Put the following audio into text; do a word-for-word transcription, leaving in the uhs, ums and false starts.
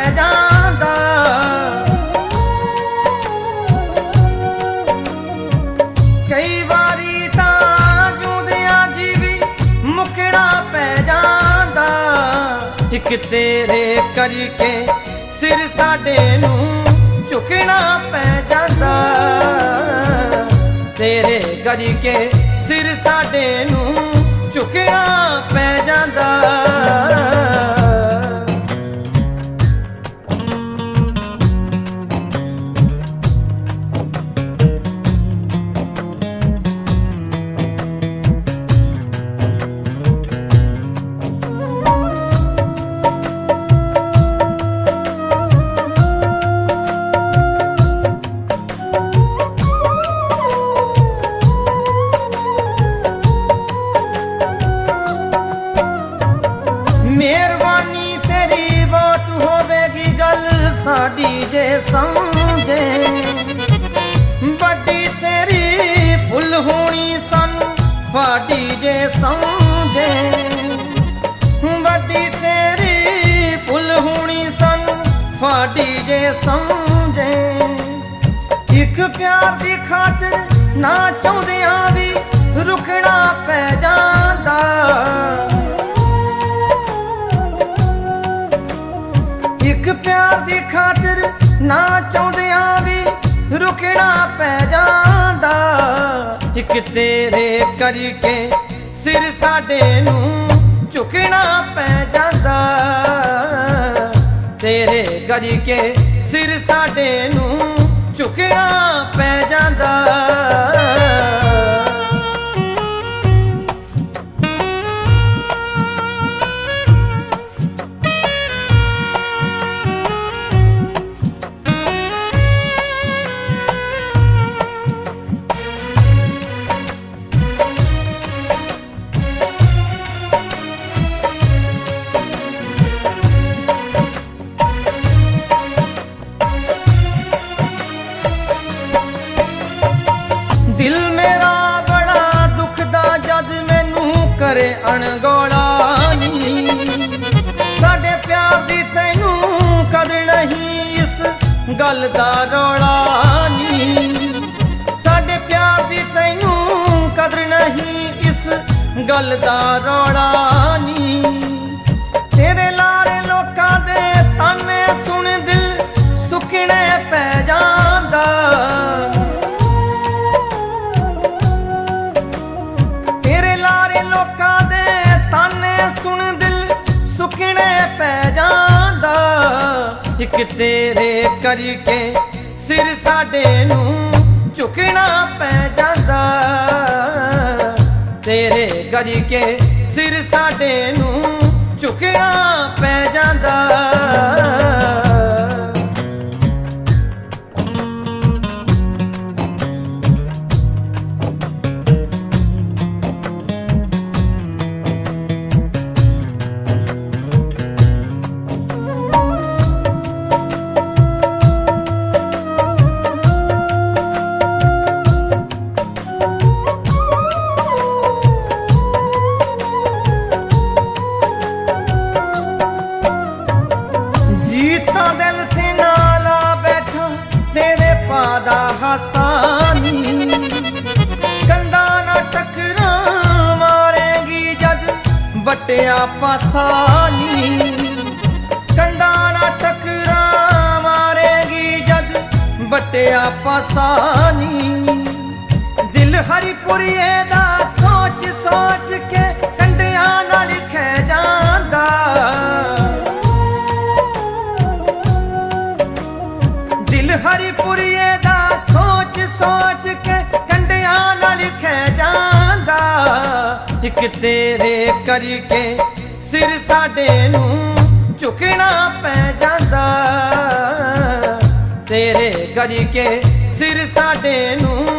ਜਾਂਦਾ। ਕਈ ਵਾਰੀ ਤਾਂ ਜਿਉਂਦਿਆਂ ਜੀ ਵੀ ਮੁੱਕਣਾ ਪੈ ਜਾਂਦਾ। ਇੱਕ ਤੇਰੇ ਕਰਕੇ ਸਿਰ ਸਾਡੇ ਨੂੰ ਝੁਕਣਾ ਪੈ ਜਾਂਦਾ। ਤੇਰੇ ਕਰਕੇ ਸਿਰ ਸਾਡੇ ਨੂੰ ਝੁਕਣਾ ਪੈ ਜਾਂਦਾ। ਮਿਹਰਬਾਨੀ ਤੇਰੀ ਬਹੁਤ ਹੋਵੇਗੀ ਗੱਲ ਸਾਡੀ ਜੇ ਸਮਝੇ। ਵੱਡੀ ਤੇਰੀ ਭੁੱਲ ਹੋਣੀ ਸਾਨੂੰ ਸਾਡੀ ਜੇ ਸਮਝੇ। ਵੱਡੀ ਤੇਰੀ ਭੁੱਲ ਹੋਣੀ ਸਾਨੂੰ ਸਾਡੀ ਜੇ ਸਮਝੇ। ਇੱਕ ਪਿਆਰ ਦੀ ਖਾਤਰ ਨਾ ਚਾਹੁੰਦਿਆਂ ਵੀ ਰੁਕਣਾ ਪੈ ਜਾਂਦਾ। ਇੱਕ ਪਿਆਰ ਦੀ ਖਾਤਰ ਨਾ ਚਾਹੁੰਦਿਆਂ ਵੀ ਰੁਕਣਾ ਪੈ ਜਾਂਦਾ। ਇੱਕ ਤੇਰੇ ਕਰਕੇ ਸਿਰ ਸਾਡੇ ਨੂੰ ਝੁਕਣਾ ਪੈ ਜਾਂਦਾ। ਤੇਰੇ ਕਰਕੇ ਸਿਰ ਸਾਡੇ ਨੂੰ ਝੁਕਣਾ ਪੈ ਜਾਂਦਾ। ਦਿਲ ਮੇਰਾ ਬੜਾ ਦੁਖਦਾ ਜਦ ਮੈਨੂੰ ਕਰੇ ਅਣਗੌਲਾ ਨੀ। ਸਾਡੇ ਪਿਆਰ ਦੀ ਤੈਨੂੰ ਕਦਰ ਨਹੀਂ ਇਸ ਗੱਲ ਦਾ ਰੌਲਾ ਨੀ। ਸਾਡੇ ਪਿਆਰ ਦੀ ਤੈਨੂੰ ਕਦਰ ਨਹੀਂ ਇਸ ਗੱਲ ਦਾ ਰੌਲਾ ਨੀ। ਤੇਰੇ ਲਾਰੇ ਲੋਕਾਂ ਦੇ ਤਾਨੇ ਸੁਣ ਦਿਲ ਸੁੱਕਣੇ ਪੈ ਜਾਂਦਾ। ਲੋਕਾਂ ਦੇ ਤਾਨੇ ਸੁਣ ਦਿਲ ਸੁੱਕਣੇ ਪੈ ਜਾਂਦਾ। ਇੱਕ ਤੇਰੇ ਕਰਕੇ ਸਿਰ ਸਾਡੇ ਨੂੰ ਝੁਕਣਾ ਪੈ ਜਾਂਦਾ। ਤੇਰੇ ਕਰਕੇ ਸਿਰ ਸਾਡੇ ਨੂੰ ਝੁਕਣਾ ਪੈ ਜਾਂਦਾ। ਦਿਲ ਸੇ ਨਾਲਾ ਬੈਠਾ ਤੇਰੇ ਪਾਦਾ ਹਸਾਨੀ। ਕੰਧਾਂ ਨਾ ਟਕਰਾ ਮਾਰੇਗੀ ਜਦ ਵੱਟਿਆ ਪਾਸਾਨੀ। ਕੰਧਾਂ ਨਾ ਟਕਰਾ ਮਾਰੇਗੀ ਜਦ ਵੱਟਿਆ ਪਾਸਾਨੀ। ਦਿਲ ਹਰੀਪੁਰੀਏ ਦਾ ਸੋਚ ਸੋਚ ਕੇ ਕੰਢਿਆਂ ਨਾਲ ਖਹਿ ਜਾਂਦਾ। ਦਿਲ ਹਰੀਪੁਰੀਏ ਦਾ ਸੋਚ ਸੋਚ ਕੇ ਕੰਢਿਆਂ ਨਾਲ ਖਹਿ ਜਾਂਦਾ। ਇੱਕ ਤੇਰੇ ਕਰਕੇ ਸਿਰ ਸਾਡੇ ਨੂੰ ਝੁਕਣਾ ਪੈ ਜਾਂਦਾ। ਤੇਰੇ ਕਰਕੇ ਸਿਰ ਸਾਡੇ ਨੂੰ